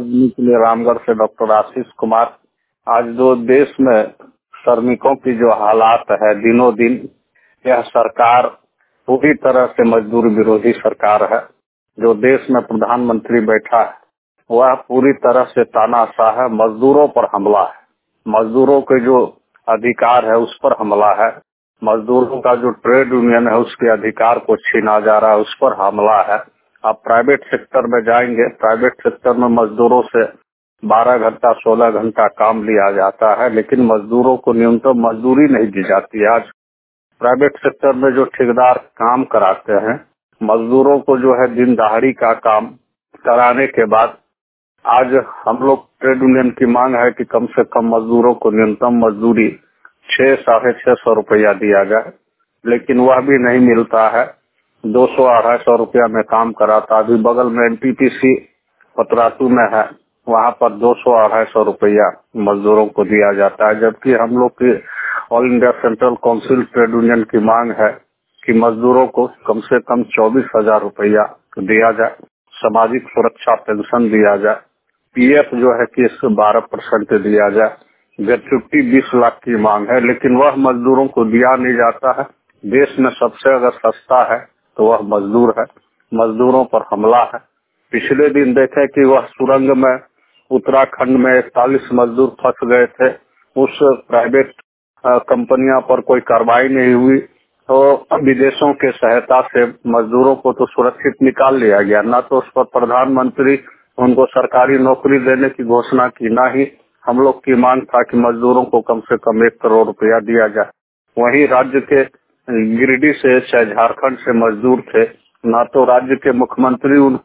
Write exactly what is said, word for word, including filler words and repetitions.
देने के लिए रामगढ़ से डॉक्टर आशीष कुमार। आज जो देश में श्रमिकों की जो हालात है दिनों दिन, यह सरकार पूरी तरह से मजदूर विरोधी सरकार है। जो देश में प्रधानमंत्री बैठा है वह पूरी तरह से तानाशाह है, मजदूरों पर हमला है, मजदूरों के जो अधिकार है उस पर हमला है, मजदूरों का जो ट्रेड यूनियन है उसके अधिकार को छीना जा रहा है, उस पर हमला है। आप प्राइवेट सेक्टर में जाएंगे, प्राइवेट सेक्टर में मजदूरों से बारह घंटा सोलह घंटा काम लिया जाता है, लेकिन मजदूरों को न्यूनतम मजदूरी नहीं दी जाती। आज प्राइवेट सेक्टर में जो ठेकेदार काम कराते हैं, मजदूरों को जो है दिन दहाड़ी का काम कराने के बाद आज हम लोग ट्रेड यूनियन की मांग है कि कम से कम मजदूरों को न्यूनतम मजदूरी छह साढ़े छह सौ रुपया दिया जाए, लेकिन वह भी नहीं मिलता है। दो सौ अढ़ाई सौ रुपया में काम कराता। अभी बगल में एनटीपीसी पतरातू में है, वहाँ पर दो सौ अढ़ाई सौ रुपया मजदूरों को दिया जाता है, जबकि हम लोग की all India central council trade union की मांग है कि मजदूरों को कम से कम चौबीस हजार रुपया दिया जाए, सामाजिक सुरक्षा पेंशन दिया जाए, पीएफ जो है कि इसको बारह परसेंट दिया जाए, ग्रेच्युटी बीस लाख की मांग है, लेकिन वह मजदूरों को दिया नहीं जाता है। देश में सबसे अगर सस्ता है तो वह मजदूर है, मजदूरों पर हमला है। पिछले दिन देखे कि वह सुरंग में उत्तराखंड में इकतालीस मजदूर फंस गए थे, उस प्राइवेट कंपनियों पर कोई कार्रवाई नहीं हुई, तो विदेशों के सहायता से मजदूरों को तो सुरक्षित निकाल लिया गया। न तो उस पर प्रधानमंत्री उनको सरकारी नौकरी देने की घोषणा की, ना ही हम लोग की मांग था कि मजदूरों को कम से कम एक करोड़ रुपया दिया जाए। वहीं राज्य के गिरिडीह से चाहे झारखंड से मजदूर थे, ना तो राज्य के मुख्यमंत्री उन